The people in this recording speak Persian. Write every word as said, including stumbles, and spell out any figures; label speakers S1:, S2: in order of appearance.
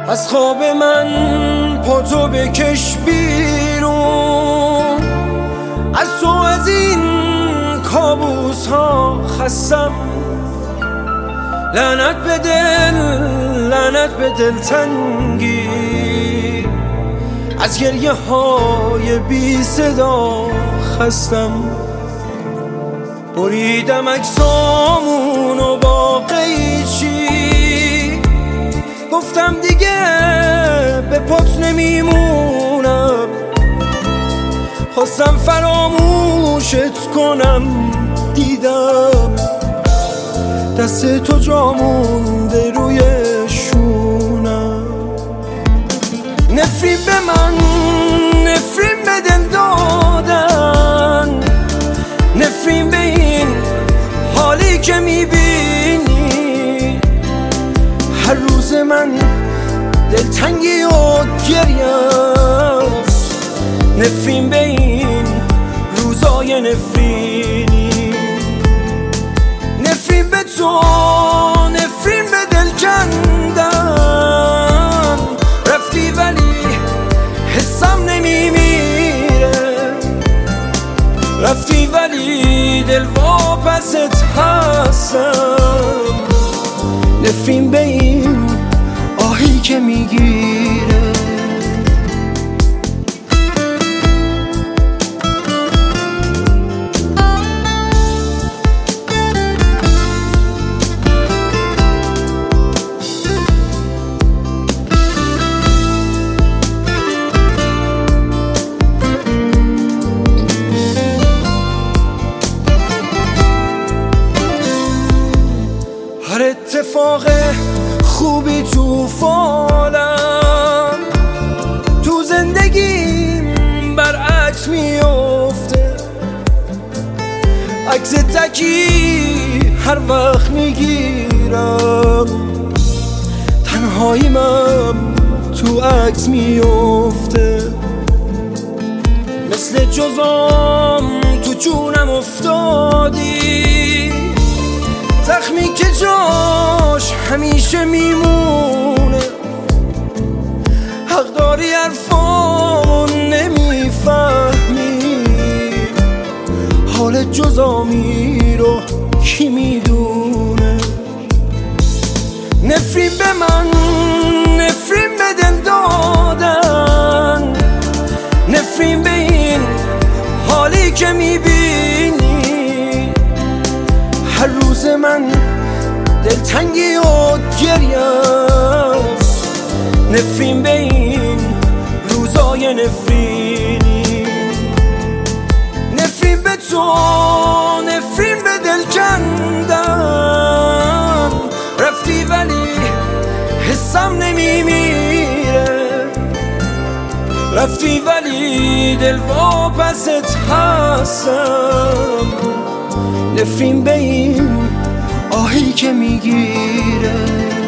S1: از خواب من پاتو بکش بیرون، از تو از این کابوس ها خستم. لعنت به دل، لعنت به دلتنگی، از گریه های بی صدا خستم. بریدم اجسامونو با قیچی، گفتم دیگه به پات نمیمونم. خواستم فراموشت کنم، دیدم دست تو جا مونده روی شونم. نفرین به من، نفرین به دل دادن، نفرین به این حالی که میبینی. هر روز من دلتنگی و گریه‌ست، نفرین به این روزای نفرینی. نفرین به تو، نفرین به دل کندم. رفتی ولی حسم نمیمیره، رفتی ولی دل واپست هستم. نفرین به این آهی که میگیره. هر اتفاق خوبی تو فالم، تو زندگیم برعکس میفته. عکس تکی هر وقت میگیرم، تنهاییمم تو عکس میفته. مثل جزام تو جونم افتادی، زخمی که جاش همیشه میمونه. حق داری حرفامو نمیفهمی، حال جزامی رو کی میدونه. نفرین به من، نفرین به دل دادن، نفرین به این حالی که میبینی. هر روز من دلتنگی و گریه‌ست، نفرین به این روزای نفرینی. نفرین به تو، نفرین به دل کندم. رفتی ولی حسم نمیمیره، رفتی ولی دل واپست هستم. نفرین به این آهی که میگیره.